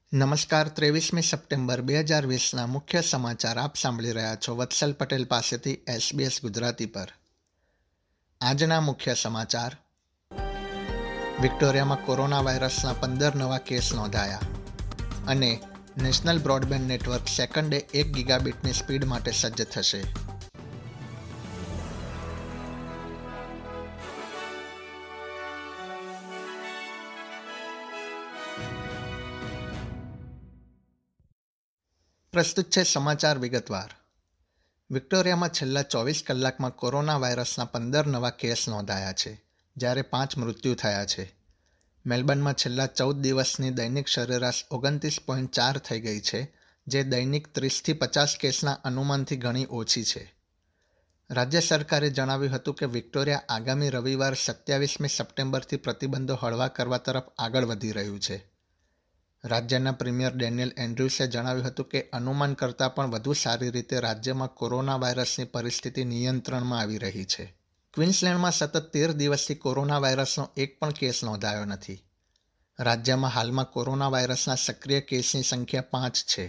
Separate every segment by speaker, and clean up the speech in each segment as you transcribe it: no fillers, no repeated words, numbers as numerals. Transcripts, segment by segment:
Speaker 1: નમસ્કાર. 23મી સપ્ટેમ્બર 2020ના મુખ્ય સમાચાર આપ સાંભળી રહ્યા છો વત્સલ પટેલ પાસેથી SBS ગુજરાતી પર. આજના મુખ્ય સમાચાર: વિક્ટોરિયામાં કોરોના વાયરસના 15 નવા કેસ નોંધાયા અને નેશનલ બ્રોડબેન્ડ નેટવર્ક સેકન્ડે 1 ગીગાબીટની સ્પીડ માટે સજ્જ થશે. પ્રસ્તુત છે સમાચાર વિગતવાર. વિક્ટોરિયામાં છેલ્લા 24 કલાકમાં કોરોના વાયરસના 15 નવા કેસ નોંધાયા છે, જ્યારે 5 મૃત્યુ થયા છે. મેલબર્નમાં છેલ્લા 14 દિવસની દૈનિક સરેરાશ 29.4 થઈ ગઈ છે, જે દૈનિક 30થી 50 કેસના અનુમાનથી ઘણી ઓછી છે. રાજ્ય સરકારે જણાવ્યું હતું કે વિક્ટોરિયા આગામી રવિવાર 27મી સપ્ટેમ્બરથી પ્રતિબંધો હળવા કરવા તરફ આગળ વધી રહ્યું છે. રાજ્યના પ્રીમિયર ડેનિયલ એન્ડ્રુસે જણાવ્યું હતું કે અનુમાન કરતાં પણ વધુ સારી રીતે રાજ્યમાં કોરોના વાયરસની પરિસ્થિતિ નિયંત્રણમાં આવી રહી છે. ક્વીન્સલેન્ડમાં સતત 13 દિવસથી કોરોના વાયરસનો એક પણ કેસ નોંધાયો નથી. રાજ્યમાં હાલમાં કોરોના વાયરસના સક્રિય કેસની સંખ્યા 5 છે.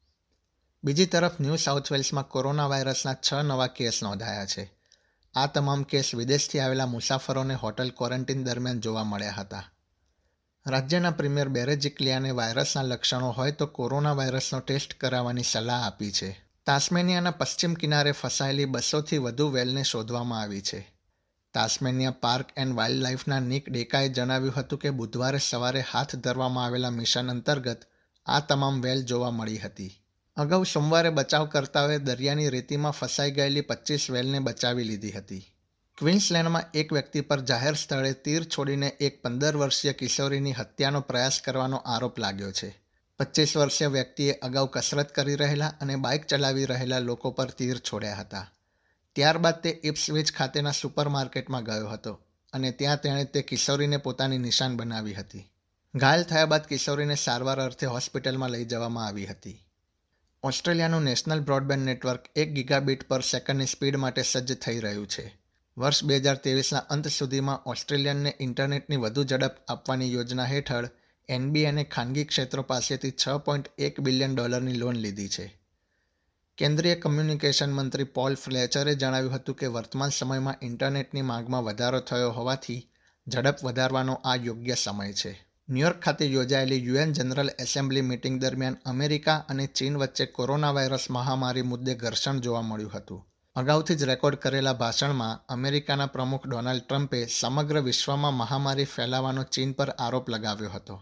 Speaker 1: બીજી તરફ ન્યૂ સાઉથ વેલ્સમાં કોરોના વાયરસના 6 નવા કેસ નોંધાયા છે. આ તમામ કેસ વિદેશથી આવેલા મુસાફરોને હોટલ ક્વોરન્ટીન દરમિયાન જોવા મળ્યા હતા. રાજ્યના પ્રીમિયર બેરેજિકલિયાને વાયરસના લક્ષણો હોય તો કોરોના વાયરસનો ટેસ્ટ કરાવવાની સલાહ આપી છે. તાસ્મેનિયાના પશ્ચિમ કિનારે ફસાયેલી 200થી વધુ વેલને શોધવામાં આવી છે. તાસ્મેનિયા પાર્ક એન્ડ વાઇલ્ડ લાઇફના નિક ડેકાએ જણાવ્યું હતું કે બુધવારે સવારે હાથ ધરવામાં આવેલા મિશન અંતર્ગત આ તમામ વેલ જોવા મળી હતી. અગાઉ સોમવારે બચાવકર્તાઓએ દરિયાની રેતીમાં ફસાઈ ગયેલી 25 વેલને બચાવી લીધી હતી. ક્વીન્સલેન્ડમાં એક વ્યક્તિ પર જાહેર સ્થળે તીર છોડીને એક 15 વર્ષીય કિશોરીની હત્યાનો પ્રયાસ કરવાનો આરોપ લાગ્યો છે. 25 વર્ષીય વ્યક્તિએ અગાઉ કસરત કરી રહેલા અને બાઇક ચલાવી રહેલા લોકો પર તીર છોડ્યા હતા. ત્યારબાદ તે ઇપ્સવિચ ખાતેના સુપરમાર્કેટમાં ગયો હતો અને ત્યાં તેણે તે કિશોરીને પોતાની નિશાન બનાવી હતી. ઘાયલ થયા બાદ કિશોરીને સારવાર અર્થે હોસ્પિટલમાં લઈ જવામાં આવી હતી. ઓસ્ટ્રેલિયાનું નેશનલ બ્રોડબેન્ડ નેટવર્ક 1 ગીગાબીટ પર સેકન્ડની સ્પીડ માટે સજ્જ થઈ રહ્યું છે. વર્ષ 2023ના અંત સુધીમાં ઓસ્ટ્રેલિયનને ઇન્ટરનેટની વધુ ઝડપ આપવાની યોજના હેઠળ NBNએ ખાનગી ક્ષેત્રો પાસેથી $6.1 બિલિયન લોન લીધી છે. કેન્દ્રીય કમ્યુનિકેશન મંત્રી પોલ ફ્લેચરે જણાવ્યું હતું કે વર્તમાન સમયમાં ઇન્ટરનેટની માંગમાં વધારો થયો હોવાથી ઝડપ વધારવાનો આ યોગ્ય સમય છે. ન્યૂયોર્ક ખાતે યોજાયેલી UN જનરલ એસેમ્બલી મીટિંગ દરમિયાન અમેરિકા અને ચીન વચ્ચે કોરોના વાયરસ મહામારી મુદ્દે ઘર્ષણ જોવા મળ્યું હતું. અગાઉથી જ રેકોર્ડ કરેલા ભાષણમાં અમેરિકાના પ્રમુખ ડોનાલ્ડ ટ્રમ્પે સમગ્ર વિશ્વમાં મહામારી ફેલાવાનો ચીન પર આરોપ લગાવ્યો હતો.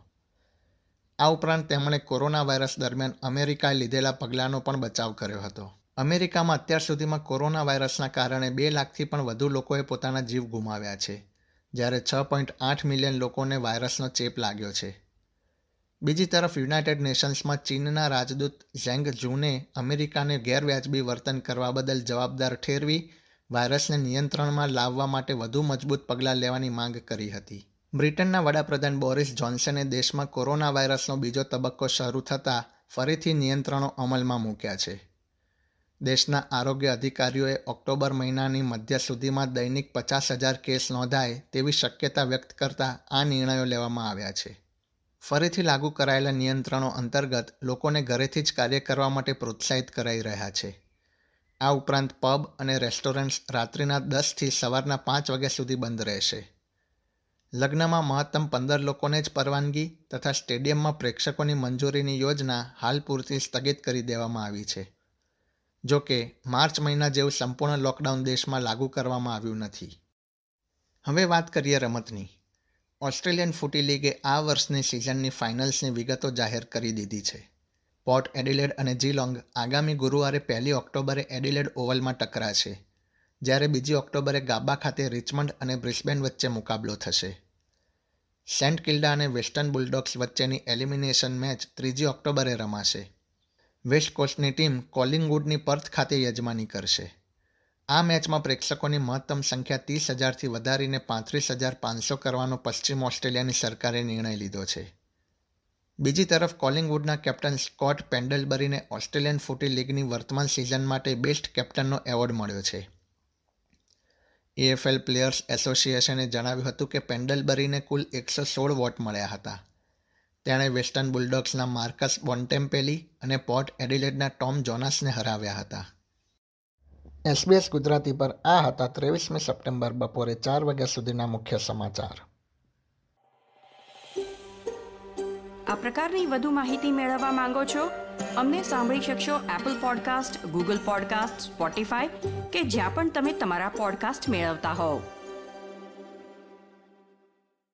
Speaker 1: આ ઉપરાંત તેમણે કોરોના વાયરસ દરમિયાન અમેરિકાએ લીધેલા પગલાંનો પણ બચાવ કર્યો હતો. અમેરિકામાં અત્યાર સુધીમાં કોરોના વાયરસના કારણે 2 લાખથી પણ વધુ લોકોએ પોતાના જીવ ગુમાવ્યા છે, જ્યારે 6.8 મિલિયન લોકોને વાયરસનો ચેપ લાગ્યો છે. બીજી તરફ યુનાઇટેડ નેશન્સમાં ચીનના રાજદૂત ઝેંગ ઝુને અમેરિકાને ગેરવ્યાજબી વર્તન કરવા બદલ જવાબદાર ઠેરવી વાયરસને નિયંત્રણમાં લાવવા માટે વધુ મજબૂત પગલાં લેવાની માંગ કરી હતી. બ્રિટનના વડાપ્રધાન બોરિસ જોન્સને દેશમાં કોરોના વાયરસનો બીજો તબક્કો શરૂ થતાં ફરીથી નિયંત્રણો અમલમાં મૂક્યા છે. દેશના આરોગ્ય અધિકારીઓએ ઓક્ટોબર મહિનાની મધ્ય સુધીમાં દૈનિક 50,000 કેસ નોંધાય તેવી શક્યતા વ્યક્ત કરતા આ નિર્ણયો લેવામાં આવ્યા છે. ફરીથી લાગુ કરાયેલા નિયંત્રણો અંતર્ગત લોકોને ઘરેથી જ કાર્ય કરવા માટે પ્રોત્સાહિત કરાઈ રહ્યા છે. આ ઉપરાંત પબ અને રેસ્ટોરન્ટ્સ રાત્રિના 10થી સવારના 5 વાગ્યા સુધી બંધ રહેશે. લગ્નમાં મહત્તમ 15 લોકોને જ પરવાનગી તથા સ્ટેડિયમમાં પ્રેક્ષકોની મંજૂરીની યોજના હાલ પૂરતી સ્થગિત કરી દેવામાં આવી છે. જો કે માર્ચ મહિના જેવું સંપૂર્ણ લોકડાઉન દેશમાં લાગુ કરવામાં આવ્યું નથી. હવે વાત કરીએ રમતની. ઓસ્ટ્રેલિયન ફૂટી લીગે આ વર્ષની સિઝનની ફાઇનલ્સની વિગતો જાહેર કરી દીધી છે. પોર્ટ એડિલેડ અને જીલોંગ આગામી ગુરુવારે 1 ઓક્ટોબરે એડિલેડ ઓવલમાં ટકરાશે, જ્યારે 2 ઓક્ટોબરે ગાબા ખાતે રિચમન્ડ અને બ્રિસ્બેન વચ્ચે મુકાબલો થશે. સેન્ટ કિલ્ડા અને વેસ્ટર્ન બુલડોગ્સ વચ્ચેની એલિમિનેશન મેચ 3 ઓક્ટોબરે રમાશે. વેસ્ટ કોસ્ટની ટીમ કોલિંગવુડની પર્થ ખાતે યજમાની કરશે. આ મેચમાં પ્રેક્ષકોની મહત્તમ સંખ્યા 30,000થી વધારીને 35,500 કરવાનો પશ્ચિમ ઓસ્ટ્રેલિયાની સરકારે નિર્ણય લીધો છે. બીજી તરફ કોલિંગવુડના કેપ્ટન સ્કોટ પેન્ડલબરીને ઓસ્ટ્રેલિયન ફૂટી લીગની વર્તમાન સિઝન માટે બેસ્ટ કેપ્ટનનો એવોર્ડ મળ્યો છે. AFL પ્લેયર્સ એસોસિએશને જણાવ્યું હતું કે પેન્ડલબરીને કુલ 116 વોટ મળ્યા હતા. તેણે વેસ્ટર્ન બુલડોગ્સના માર્કસ બોન્ટેમ્પેલી અને પોર્ટ એડિલેડના ટોમ જોનાસને હરાવ્યા હતા. SBS ગુજરાતી પર આ હતા 23મી સપ્ટેમ્બર બપોરે 4 વાગ્યા સુધીના મુખ્ય સમાચાર.
Speaker 2: આ પ્રકારની વધુ માહિતી મેળવવા માંગો છો? અમને સાંભળી શકશો Apple podcast, Google podcast, Spotify કે જ્યાં પણ તમે તમારા પોડકાસ્ટ મેળવતા હોવ.